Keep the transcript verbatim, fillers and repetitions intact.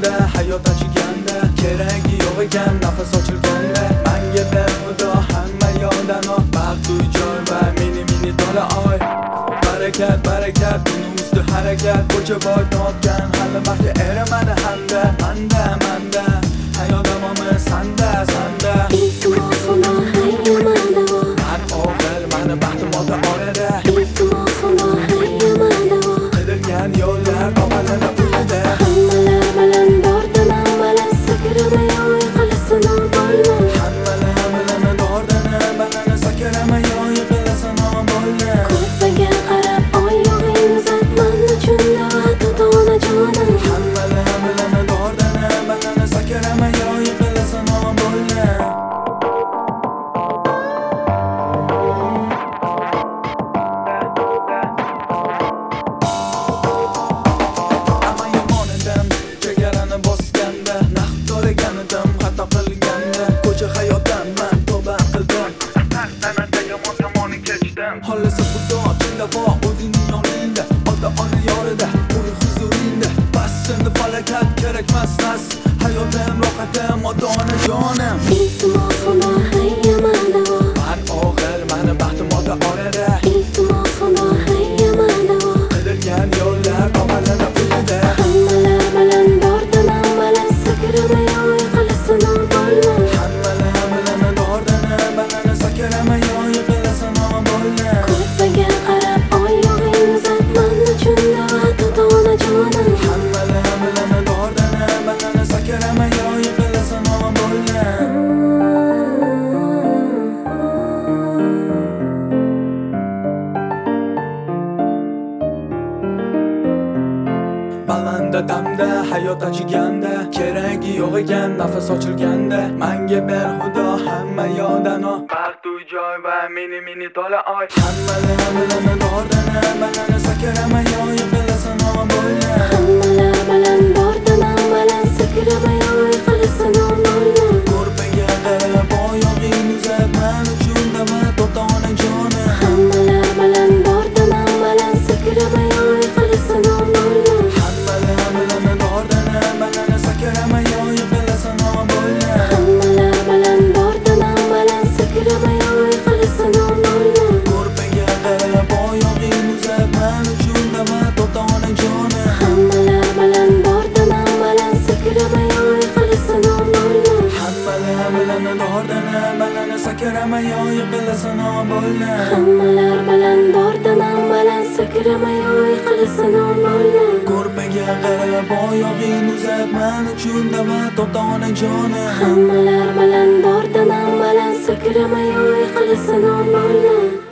damda hayot achiganda, keragi yo'q ekan nafas ochilganda, menga ber xudo hamma yodano, baxt uy joy va mini mini to'la oy. Barakat barakat buni usti harakat, ko'cha boy topgan hali baxtga eramadi hamda, manda manda hayot davomi sanda sanda. Iltimos xudo hayyamada vo, Har o'g'il mani baxtim ota orada, iltimos xudo hayyamada vo. qidirgan yo'llar tomalana uyida. Hammalar bilan bordan avval sakramay yiqilasan bo'lma. Hammalar bilan dordana balani sakramay yiqilasan bo'lma. Ko'rpaga qarab oy yog'ing uzat men uchun da'vat ona jonim. Hammalar bilan dordana balani sakramay yiqilasan bo'lma. Amma yomonidim chegarani bosganda, naqd to'laganidim xato qilganda, ko'cha hayotdan men tavba qildim, taqdanada yomon tomoni kechdim. Xollasa xudo chinda vo o'zining yoningda, ota ona yorida, uy huzuringda. Bas endi falokat kerakmas nas, hayotim rohatim ota ona jonim. Iltimos xudo hayyamada vo, Har o'g'il mani baxtim ota orada, iltimos xudo hayyamada vo. qidirgan yo'llar tomalana uyida. Hammalar bilan bordan avval sakramay yiqilasan bo'lma. Hammalar bilan dordana balani sakramay yiqilasan bo'lma. Ko'rpaga qarab oy yog'ing uzat men uchun da'vat ona jonim. Hammalar bilan dordana balani sakramay yiqilasan bo'lma. Balanda damda hayot achiganda, keragi yo'q ekan nafas ochilganda, menga ber xudo hamma yodano, baxt uy joy va mini mini to'la oy. Hammalar bilan dordana balani sakramay yiqilasan bo'lma. Hammalar bilan bordan avval sakramay yiqilasan bo'lma. Ko'rpaga qarab oyog'ing uzat men uchun da'vat ota ona jonim. Hammalar bilan bordan avval sakramay yiqilasan bo'lma. Hammalar bilan dordana balani sakramay yiqilasan bo'lma. Hammalar bilan bordan avval sakramay yiqilasan bo'lma. Ko'rpaga qarab oyog'ing uzat men uchun da'vat ota ona jonim. Hammalar bilan bordan avval sakramay yiqilasan bo'lma. Hammalar bilan dordana balani sakramay yiqilasan bo'lma. Hammalar bilan bordan avval sakramay yiqilasan bo'lma. Ko'rpaga qarab oyog'ing uzat men uchun da'vat ota ona jonim. Hammalar bilan bordan avval sakramay yiqilasan bo'lma.